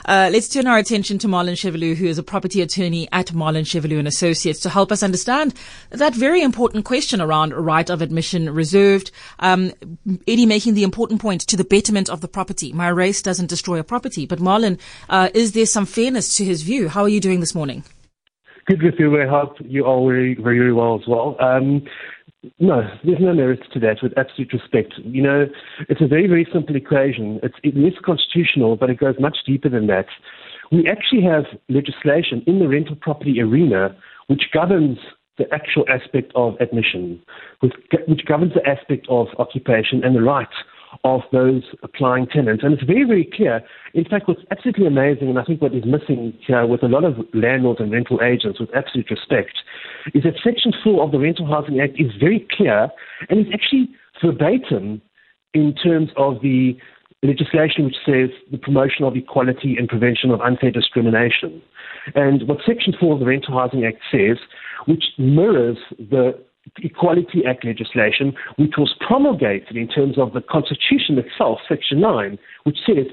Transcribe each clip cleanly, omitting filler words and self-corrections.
Let's turn our attention to Marlon Chevelou, who is a property attorney at Marlon Chevelou and Associates, to help us understand that very important question around right of admission reserved. Eddie making the important point to the betterment of the property. My race doesn't destroy a property. But Marlon, is there some fairness to his view? How are you doing this morning? Good with you. I hope you are very, very well as well. No, there's no merit to that, with absolute respect. You know, it's a very, very simple equation. It is constitutional, but it goes much deeper than that. We actually have legislation in the rental property arena which governs the actual aspect of admission, which governs the aspect of occupation and the rights of those applying tenants. And it's very, very clear. In fact, what's absolutely amazing, and I think what is missing here with a lot of landlords and rental agents, with absolute respect, is that Section 4 of the Rental Housing Act is very clear and is actually verbatim in terms of the legislation which says the promotion of equality and prevention of unfair discrimination. And what Section 4 of the Rental Housing Act says, which mirrors the Equality Act legislation, which was promulgated in terms of the Constitution itself, Section 9, which says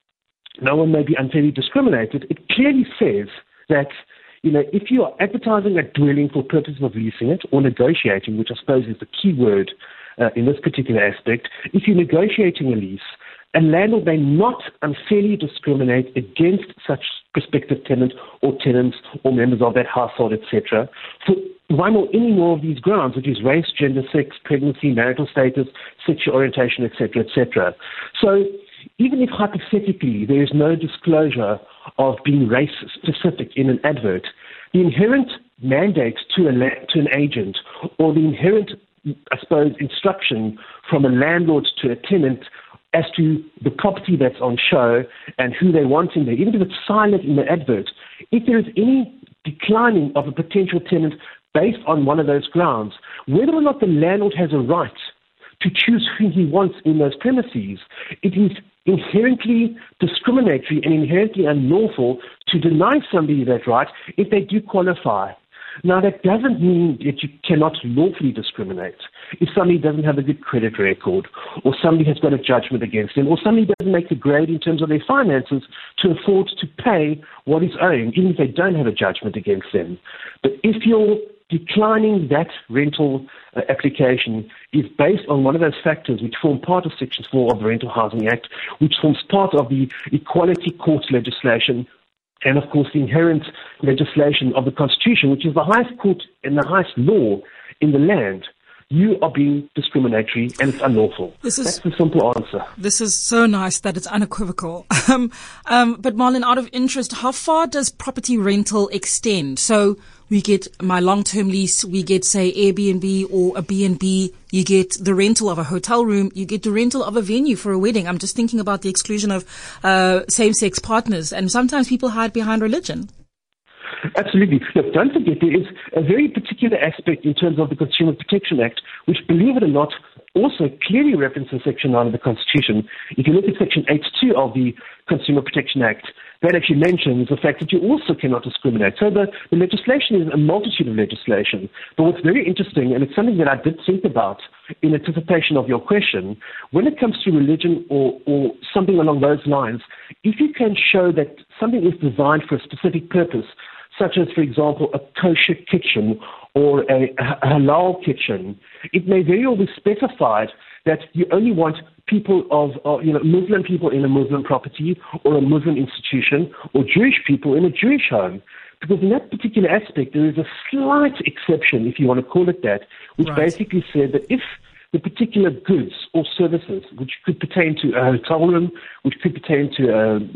no one may be unfairly discriminated. It clearly says that, you know, if you are advertising a dwelling for purposes of leasing it or negotiating, which I suppose is the key word in this particular aspect, if you're negotiating a lease, a landlord may not unfairly discriminate against such prospective tenant or tenants or members of that household, etc., for one or any more of these grounds, which is race, gender, sex, pregnancy, marital status, sexual orientation, etc., etc. So even if hypothetically there is no disclosure of being race-specific in an advert, the inherent mandate to an agent, or the inherent, I suppose, instruction from a landlord to a tenant as to the property that's on show and who they want in there, even if it's silent in the advert, if there is any declining of a potential tenant based on one of those grounds, whether or not the landlord has a right to choose who he wants in those premises, it is inherently discriminatory and inherently unlawful to deny somebody that right if they do qualify. Now, that doesn't mean that you cannot lawfully discriminate. If somebody doesn't have a good credit record, or somebody has got a judgment against them, or somebody doesn't make the grade in terms of their finances to afford to pay what is owing, even if they don't have a judgment against them. But if you're declining that rental application is based on one of those factors which form part of Section 4 of the Rental Housing Act, which forms part of the Equality Court legislation, and of course the inherent legislation of the Constitution, which is the highest court and the highest law in the land, you are being discriminatory and it's unlawful. That's the simple answer. This is so nice that it's unequivocal. But Marlon, out of interest, how far does property rental extend? So we get my long-term lease, we get, say, Airbnb or a B&B, you get the rental of a hotel room, you get the rental of a venue for a wedding. I'm just thinking about the exclusion of same-sex partners, and sometimes people hide behind religion. Absolutely. Look, don't forget there is a very particular aspect in terms of the Consumer Protection Act, which, believe it or not, also clearly references Section 9 of the Constitution. If you look at Section 8.2 of the Consumer Protection Act, that actually mentions the fact that you also cannot discriminate. So the legislation is a multitude of legislation. But what's very interesting, and it's something that I did think about in anticipation of your question, when it comes to religion or something along those lines, if you can show that something is designed for a specific purpose, such as, for example, a kosher kitchen or a halal kitchen, it may very well be specified that you only want people of, Muslim people in a Muslim property or a Muslim institution, or Jewish people in a Jewish home. Because in that particular aspect, there is a slight exception, if you want to call it that, which basically said that if the particular goods or services, which could pertain to a hotel room, which could pertain to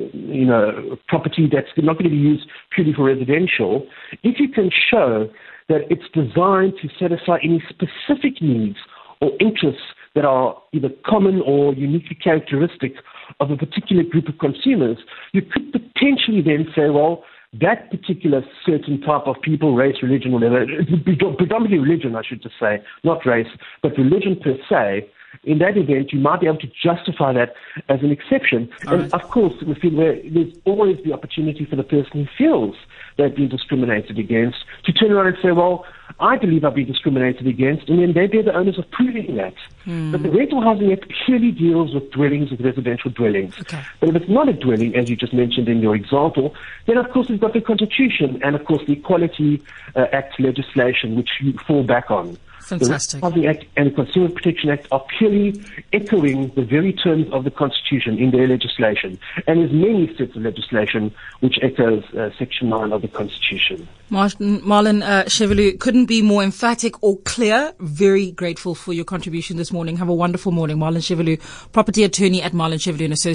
a property that's not going to be used purely for residential, if you can show that it's designed to satisfy any specific needs or interests that are either common or uniquely characteristic of a particular group of consumers, you could potentially then say, well, that particular certain type of people, race, religion, whatever, predominantly religion, I should just say, not race, but religion per se, in that event, you might be able to justify that as an exception. Of course, there's always the opportunity for the person who feels they've been discriminated against to turn around and say, well, I believe are being discriminated against, and then they bear the onus of proving that. But the Rental Housing Act purely deals with dwellings, with residential dwellings. Okay. But if it's not a dwelling, as you just mentioned in your example, then of course we've got the Constitution and of course the Equality Act legislation, which you fall back on. Fantastic. The Rental Housing Act and the Consumer Protection Act are purely echoing the very terms of the Constitution in their legislation. And there's many sets of legislation which echoes Section 9 of the Constitution. Marlon Chevelu couldn't be more emphatic or clear. Very grateful for your contribution this morning. Have a wonderful morning. Marlon Chevelu, property attorney at Marlon Chevelu & Associates.